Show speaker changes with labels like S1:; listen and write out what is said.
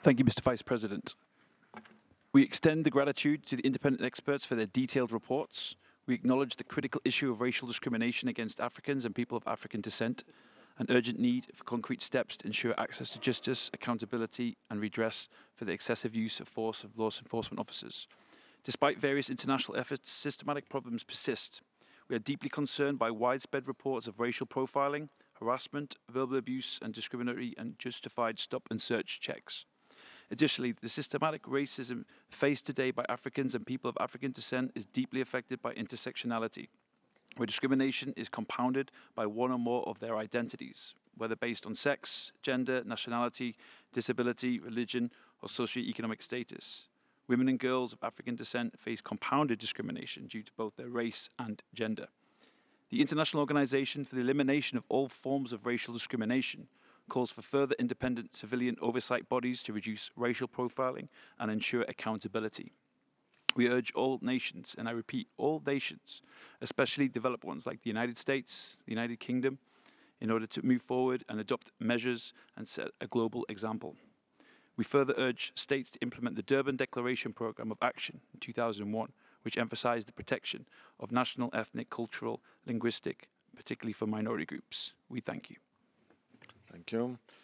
S1: Thank you, Mr. Vice President. We extend the gratitude to the independent experts for their detailed reports. We acknowledge the critical issue of racial discrimination against Africans and people of African descent, an urgent need for concrete steps to ensure access to justice, accountability, and redress for the excessive use of force of law enforcement officers. Despite various international efforts, systematic problems persist. We are deeply concerned by widespread reports of racial profiling, harassment, verbal abuse, and discriminatory and justified stop and search checks. Additionally, the systematic racism faced today by Africans and people of African descent is deeply affected by intersectionality, where discrimination is compounded by one or more of their identities, whether based on sex, gender, nationality, disability, religion, or socioeconomic status. Women and girls of African descent face compounded discrimination due to both their race and gender. The International Organization for the Elimination of All Forms of Racial Discrimination calls for further independent civilian oversight bodies to reduce racial profiling and ensure accountability. We urge all nations, and I repeat, all nations, especially developed ones like the United States, the United Kingdom, in order to move forward and adopt measures and set a global example. We further urge states to implement the Durban Declaration Programme of Action in 2001, which emphasized the protection of national, ethnic, cultural, linguistic, particularly for minority groups. We thank you.
S2: Thank you.